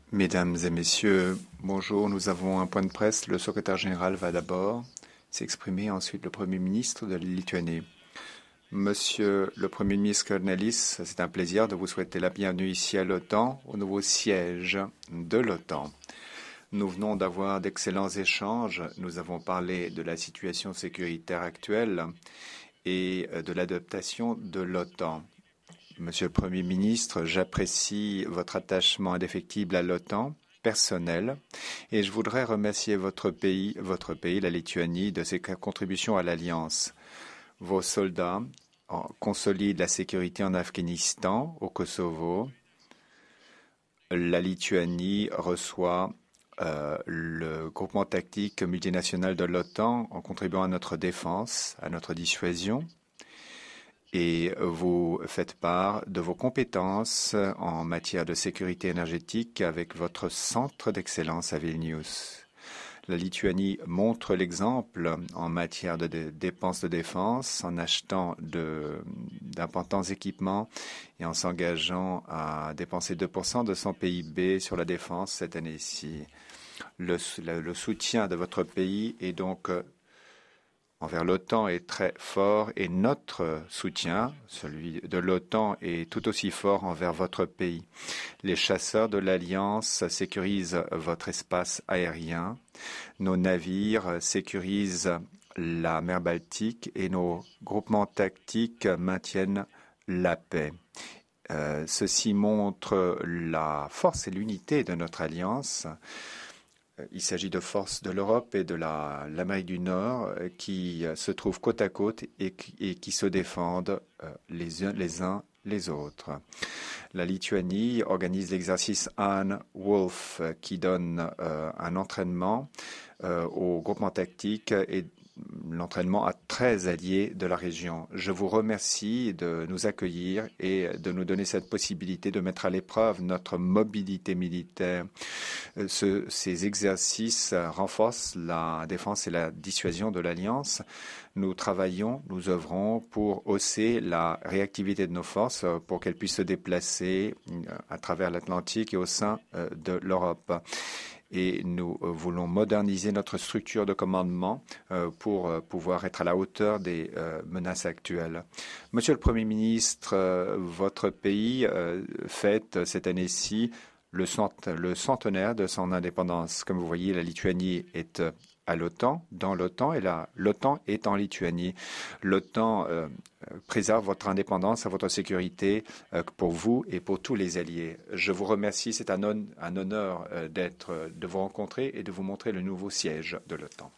Mesdames et messieurs, bonjour. Nous avons un point de presse. Le secrétaire général va d'abord s'exprimer, ensuite le Premier ministre de la Lituanie. Monsieur le Premier ministre Kornelis, c'est un plaisir de vous souhaiter la bienvenue ici à l'OTAN, au nouveau siège de l'OTAN. Nous venons d'avoir d'excellents échanges. Nous avons parlé de la situation sécuritaire actuelle et de l'adaptation de l'OTAN. Monsieur le Premier ministre, j'apprécie votre attachement indéfectible à l'OTAN, personnel, et je voudrais remercier votre pays, la Lituanie, de ses contributions à l'Alliance. Vos soldats consolident la sécurité en Afghanistan, au Kosovo. La Lituanie reçoit le groupement tactique multinational de l'OTAN en contribuant à notre défense, à notre dissuasion. Et vous faites part de vos compétences en matière de sécurité énergétique avec votre centre d'excellence à Vilnius. La Lituanie montre l'exemple en matière de dépenses de défense en achetant d'importants équipements et en s'engageant à dépenser 2% de son PIB sur la défense cette année-ci. Le soutien de votre pays est donc envers l'OTAN est très fort et notre soutien, celui de l'OTAN, est tout aussi fort envers votre pays. Les chasseurs de l'Alliance sécurisent votre espace aérien. Nos navires sécurisent la mer Baltique et nos groupements tactiques maintiennent la paix. Ceci montre la force et l'unité de notre alliance. Il s'agit de forces de l'Europe et de l'Amérique du Nord qui se trouvent côte à côte et qui se défendent les uns les autres. La Lituanie organise l'exercice Anne Wolf qui donne un entraînement au groupement tactique et l'entraînement à 13 alliés de la région. Je vous remercie de nous accueillir et de nous donner cette possibilité de mettre à l'épreuve notre mobilité militaire. Ces exercices renforcent la défense et la dissuasion de l'Alliance. Nous travaillons, nous œuvrons pour hausser la réactivité de nos forces pour qu'elles puissent se déplacer à travers l'Atlantique et au sein de l'Europe. Et nous voulons moderniser notre structure de commandement pour pouvoir être à la hauteur des menaces actuelles. Monsieur le Premier ministre, votre pays fête cette année-ci le centenaire de son indépendance. Comme vous voyez, la Lituanie est à l'OTAN, dans l'OTAN, et l'OTAN est en Lituanie. L'OTAN préserve votre indépendance et votre sécurité pour vous et pour tous les alliés. Je vous remercie, c'est un honneur de vous rencontrer et de vous montrer le nouveau siège de l'OTAN.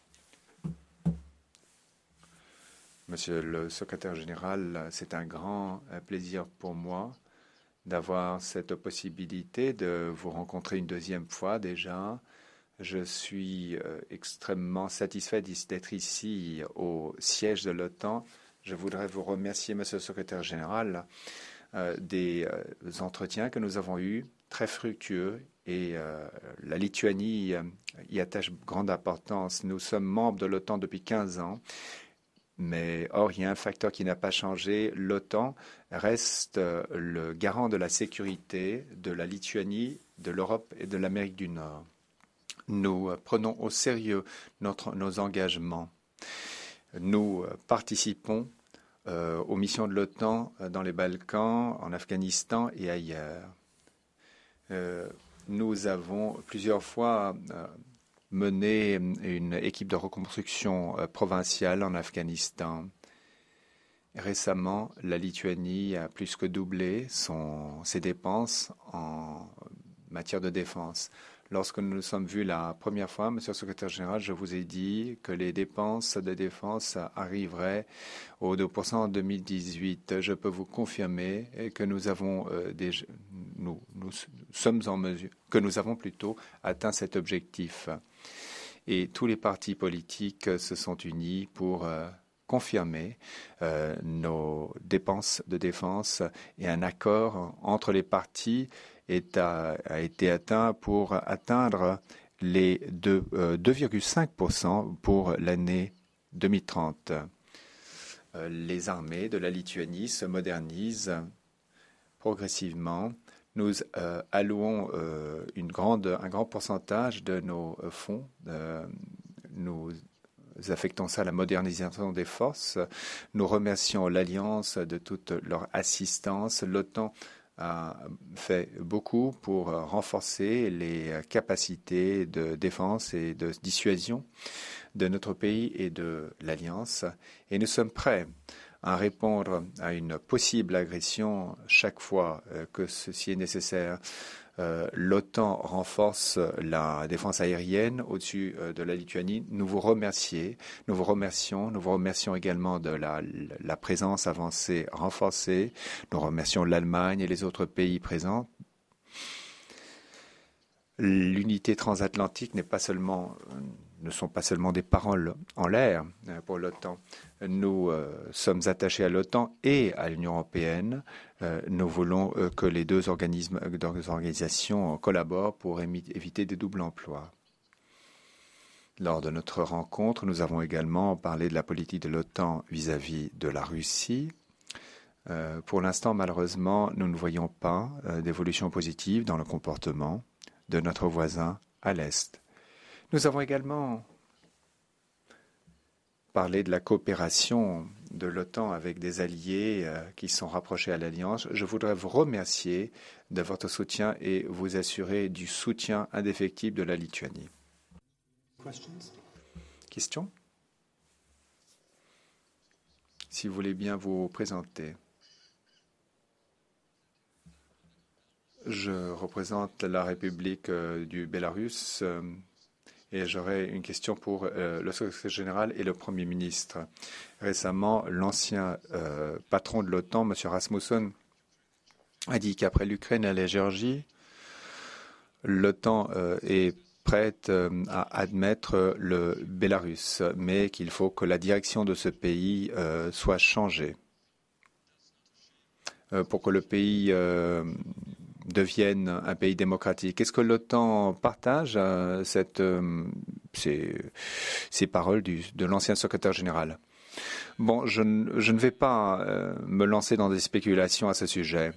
Monsieur le secrétaire général, c'est un grand plaisir pour moi d'avoir cette possibilité de vous rencontrer une deuxième fois déjà. Je suis extrêmement satisfait d'être ici au siège de l'OTAN. Je voudrais vous remercier, Monsieur le secrétaire général, des entretiens que nous avons eus, très fructueux, et la Lituanie y attache grande importance. Nous sommes membres de l'OTAN depuis 15 ans. Mais or, il y a un facteur qui n'a pas changé. L'OTAN reste le garant de la sécurité de la Lituanie, de l'Europe et de l'Amérique du Nord. Nous prenons au sérieux nos engagements. Nous participons aux missions de l'OTAN dans les Balkans, en Afghanistan et ailleurs. Nous avons plusieurs fois mener une équipe de reconstruction provinciale en Afghanistan. Récemment, la Lituanie a plus que doublé ses dépenses en matière de défense. Lorsque nous nous sommes vus la première fois, Monsieur le secrétaire général, je vous ai dit que les dépenses de défense arriveraient aux 2% en 2018. Je peux vous confirmer que nous avons sommes en mesure, que nous avons plutôt atteint cet objectif. Et tous les partis politiques se sont unis pour confirmer nos dépenses de défense et un accord entre les partis a été atteint pour atteindre les 2,5% pour l'année 2030. Les armées de la Lituanie se modernisent progressivement Nous allouons un grand pourcentage de nos fonds. Nous affectons ça à la modernisation des forces. Nous remercions l'Alliance de toute leur assistance. L'OTAN a fait beaucoup pour renforcer les capacités de défense et de dissuasion de notre pays et de l'Alliance. Et nous sommes prêts à répondre à une possible agression chaque fois que ceci est nécessaire. L'OTAN renforce la défense aérienne au-dessus de la Lituanie. Nous vous remercions. Nous vous remercions également de la présence avancée renforcée. Nous remercions l'Allemagne et les autres pays présents. L'unité transatlantique ne sont pas seulement des paroles en l'air pour l'OTAN. Nous sommes attachés à l'OTAN et à l'Union européenne. Nous voulons que les deux organisations collaborent pour éviter des doubles emplois. Lors de notre rencontre, nous avons également parlé de la politique de l'OTAN vis-à-vis de la Russie. Pour l'instant, malheureusement, nous ne voyons pas d'évolution positive dans le comportement de notre voisin à l'Est. Nous avons également parlé de la coopération de l'OTAN avec des alliés qui sont rapprochés à l'Alliance. Je voudrais vous remercier de votre soutien et vous assurer du soutien indéfectible de la Lituanie. Questions? Si vous voulez bien vous présenter. Je représente la République du Bélarus et j'aurais une question pour le secrétaire général et le Premier ministre. Récemment, l'ancien patron de l'OTAN, M. Rasmussen, a dit qu'après l'Ukraine et la Géorgie, l'OTAN est prête à admettre le Bélarus, mais qu'il faut que la direction de ce pays soit changée pour que le pays devienne un pays démocratique. Est-ce que l'OTAN partage ces paroles de l'ancien secrétaire général? Bon, je ne vais pas me lancer dans des spéculations à ce sujet.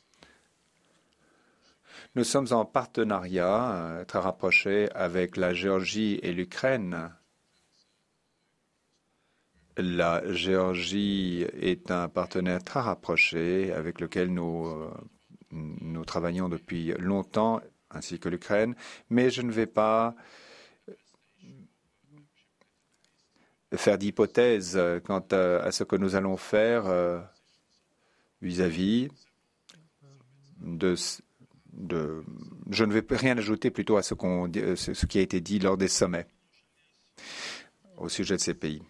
Nous sommes en partenariat très rapproché avec la Géorgie et l'Ukraine. La Géorgie est un partenaire très rapproché avec lequel nous travaillons depuis longtemps, ainsi que l'Ukraine, mais je ne vais pas faire d'hypothèses quant à ce que nous allons faire vis-à-vis de... Je ne vais rien ajouter plutôt à ce qui a été dit lors des sommets au sujet de ces pays.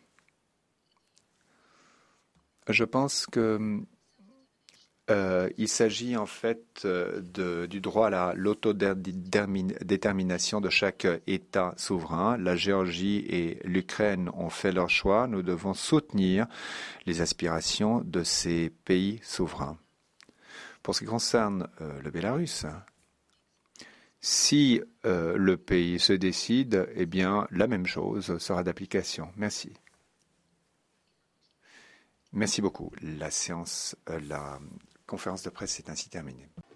Je pense que il s'agit en fait du droit à l'autodétermination de chaque État souverain. La Géorgie et l'Ukraine ont fait leur choix. Nous devons soutenir les aspirations de ces pays souverains. Pour ce qui concerne le Bélarus, si le pays se décide, eh bien, la même chose sera d'application. Merci. Merci beaucoup. La conférence de presse est ainsi terminée.